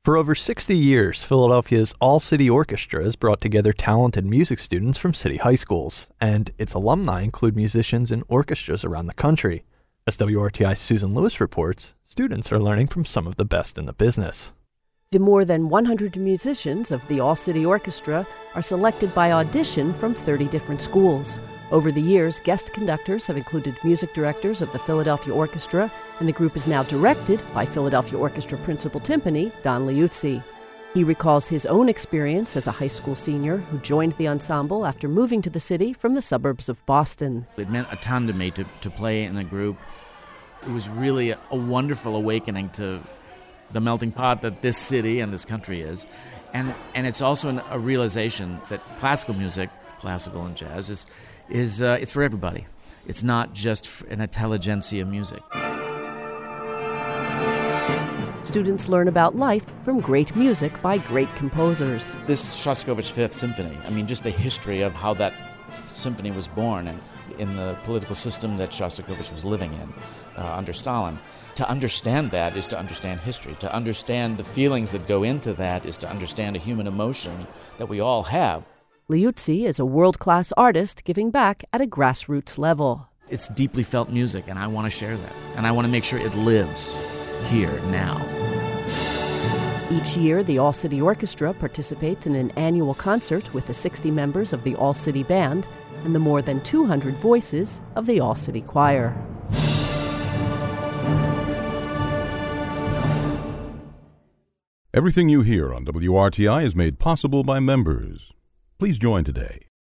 For over 60 years, Philadelphia's All-City Orchestra has brought together talented music students from city high schools, and its alumni include musicians in orchestras around the country. As WRTI's Susan Lewis reports, students are learning from some of the best in the business. The more than 100 musicians of the All-City Orchestra are selected by audition from 30 different schools. Over the years, guest conductors have included music directors of the Philadelphia Orchestra, and the group is now directed by Philadelphia Orchestra principal timpani Don Liuzzi. He recalls his own experience as a high school senior who joined the ensemble after moving to the city from the suburbs of Boston. It meant a ton to me to play in a group. It was really a wonderful awakening to the melting pot that this city and this country is. And it's also a realization that classical music, classical and jazz, it's for everybody. It's not just an intelligentsia music. Students learn about life from great music by great composers. This Shostakovich Fifth Symphony, just the history of how that symphony was born and in the political system that Shostakovich was living in under Stalin. To understand that is to understand history. To understand the feelings that go into that is to understand a human emotion that we all have. Liuzzi is a world-class artist giving back at a grassroots level. It's deeply felt music, and I want to share that. And I want to make sure it lives here, now. Each year, the All-City Orchestra participates in an annual concert with the 60 members of the All-City Band and the more than 200 voices of the All-City Choir. Everything you hear on WRTI is made possible by members. Please join today